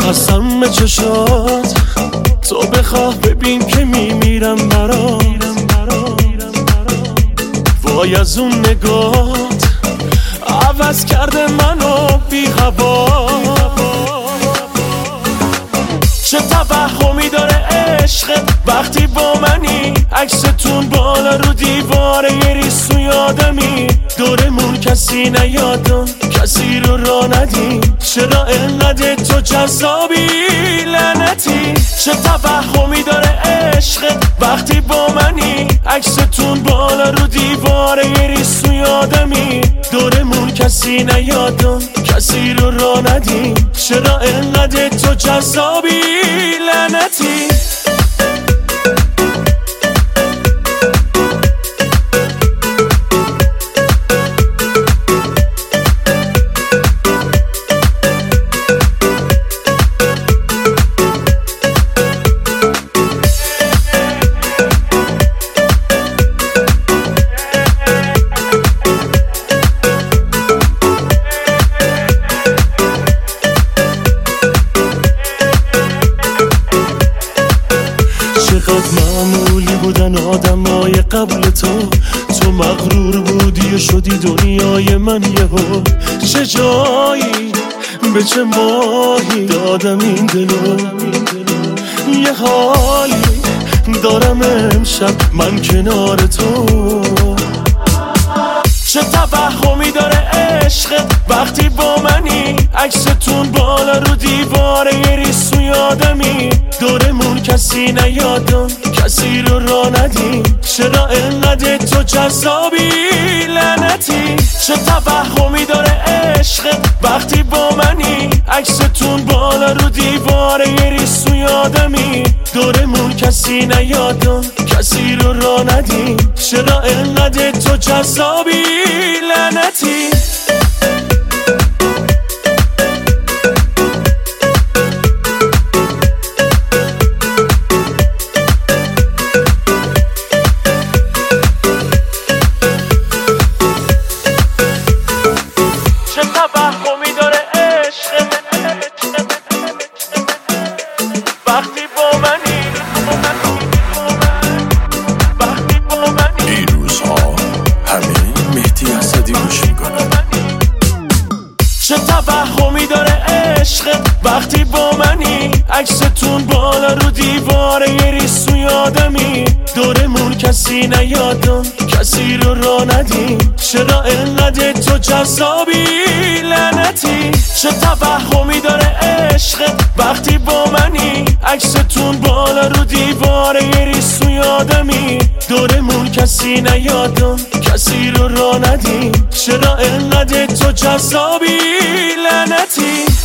قسم به چشات تو بخواه ببین که میمیرم برات. وای از اون نگات عوض کرده منو بی هوا. چه توهمی داره عشقت وقتی با منی، عکستون بالا رو دیواره یه ریسو یادمی. دورمون کسی نیادم کسی رو راه ندیم، چرا انقدر تو جذابی لعنتی. چه توهمی داره عشقت وقتی با منی، عکستون بالا رو دیواره یه ریسو یادمی. دورمون کسی نیادم کسی رو راه ندیم، چرا انقدر تو جذابی لعنتی. چقدر معمولی بودن آدمای قبل تو مغرور بودی و شدی دنیای من یهو. چه جایی به چه ماهی دادم این دلو، یه حالی دارم امشب من کنار تو. چه توهمی داره عشقت وقتی با منی، عکستون بالا رو دیواره یه ریسو یادمی. دورمون کسی نیادم کسی رو راه ندیم، چرا انقدر تو جذابی لعنتی. چه توهمی داره عشقت وقتی با منی، عکستون بالا رو دیواره یه ریسو یادمی. دورمون کسی نیادم کسی رو راه ندیم، چرا انقدر تو جذابی لعنتی. چه توهمی داره عشقت وقتی با منی، وقتی با منی. این روزها همه مهدی اسدی گوش میکنه. چه توهمی داره عشقت وقتی با منی، عکستون بالا رو دیواره یه ریسو یادمی. دورمون کسی نیادم کسی رو راه ندیم، چرا انقدر تو جذابی لعنتی. چه توهمی داره عشقت وقتی با منی، عکستون بالا رو دیواره یه ریسو یادمی. دورمون کسی نیادم کسی رو راه ندیم، چرا انقدر تو جذابی لعنتی.